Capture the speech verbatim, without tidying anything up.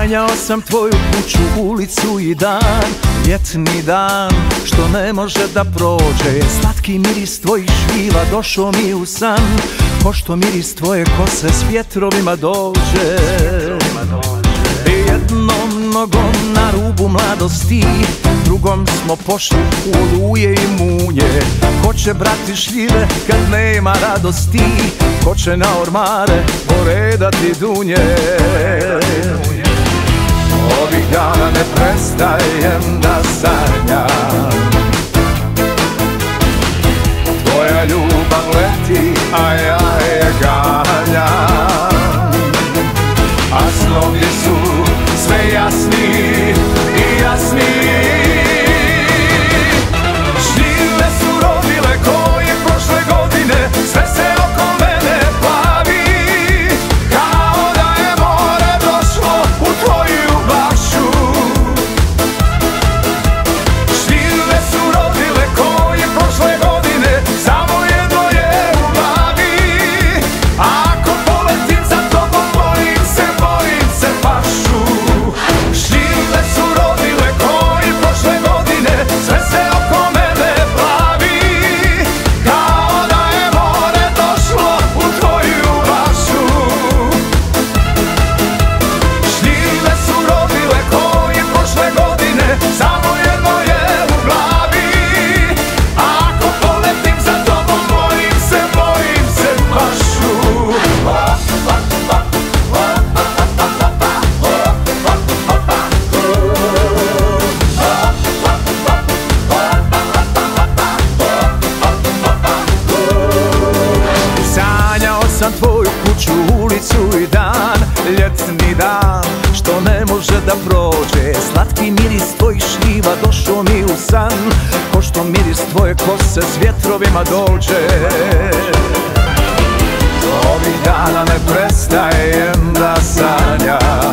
Sanjao sam tvoju kuću, ulicu i dan, ljetni dan što ne može da prođe. Slatki miris tvojih švila došao mi u san, ko što miris tvoje kose s vjetrovima dođe. Jednom nogom na rubu mladosti, drugom smo pošli u oluje i munje. Ko će brati šljive kad nema radosti, ko će na ormare poredati dunje. Ovih dana ne prestajem da sanjam, tvoja ljubav leti, a ja je ganjam. A snovi su sve jasniji i jasniji. Šljive su rodile koje prošle godine, sve se oko mene plavi, kao da je more došlo u tvoju bašu. Šljive su rodile koje prošle godine, samo jedno je u glavi. Ako poletim za tobom, bojim se, bojim se pašu. Šljive su rodile koje prošle godine, sve se oko mene plavi, kao da je more došlo u tvoju bašu. Šljive su rodile koje prošle godine, samo jedno je u glavi. Ako poletim za tobom, bojim se, bojim se pašu. Sanjao sam tvoju kuću, ulicu i dan, ljetni dan što ne može da prođe. Slatki miris tvojih šljiva došao mi u san, ko što miris tvoje kose s vjetrovima dođe. Ovih dana ne prestajem da sanjam,